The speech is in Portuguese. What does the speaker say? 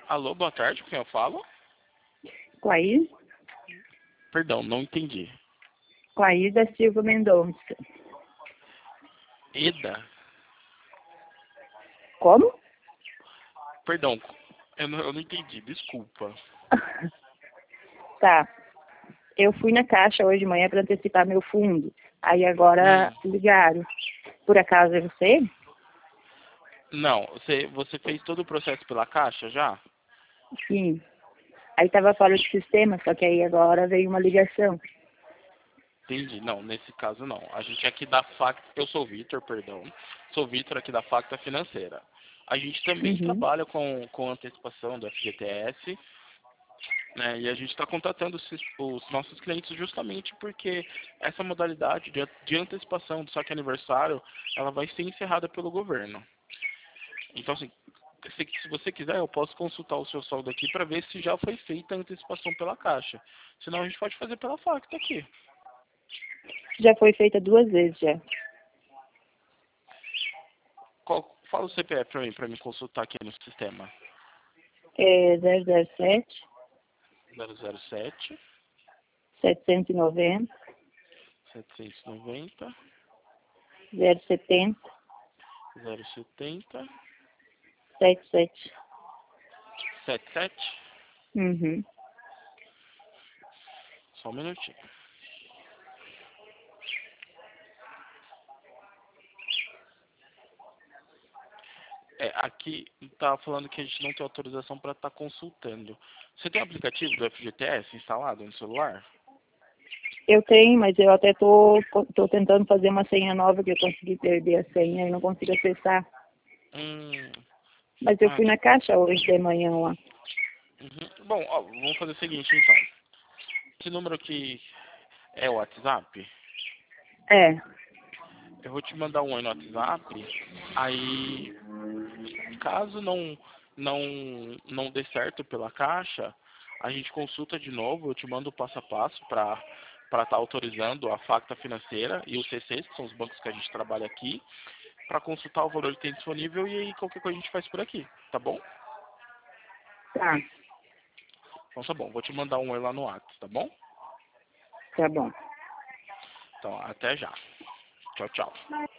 Alô, boa tarde, com quem eu falo? Clair, Perdão, não entendi. Clair da Silva Mendonça. Eda? Como? Perdão, eu não entendi, desculpa. Tá. Eu fui na Caixa hoje de manhã para antecipar meu fundo. Aí agora ligaram. Por acaso é você? Não, você fez todo o processo pela Caixa já? Sim. Aí tava fora do sistema, só que aí agora veio uma ligação. Entendi. Não, nesse caso não. A gente aqui da Facta, eu sou o Vitor, perdão. Sou o Vitor aqui da Facta Financeira. A gente também Uhum. trabalha com antecipação do FGTS, né? E a gente está contatando os nossos clientes justamente porque essa modalidade de antecipação do saque aniversário, ela vai ser encerrada pelo governo. Então, assim, se você quiser, eu posso consultar o seu saldo aqui para ver se já foi feita a antecipação pela Caixa. Senão a gente pode fazer pela Facta aqui. Já foi feita 2 vezes já. Fala o CPF para mim consultar aqui no sistema. É 007 007 790 790 070 070 77. 77. Uhum. Só um minutinho. Aqui tá falando que a gente não tem autorização para estar consultando. Você tem o aplicativo do FGTS instalado no celular? Eu tenho, mas eu até tô tentando fazer uma senha nova que eu consegui perder a senha e não consigo acessar. Hum, Mas eu fui tá. na Caixa hoje de manhã lá. Uhum. Bom, ó, vamos fazer o seguinte então. Esse número aqui é o WhatsApp? É. Eu vou te mandar um oi no WhatsApp. Aí, caso não dê certo pela Caixa, a gente consulta de novo. Eu te mando o passo a passo para estar autorizando a Facta Financeira e os CCs, que são os bancos que a gente trabalha aqui, para consultar o valor que tem disponível e aí qualquer coisa a gente faz por aqui, tá bom? Tá. Então tá bom, vou te mandar um oi lá no WhatsApp, tá bom? Tá bom. Então, até já. Tchau, tchau.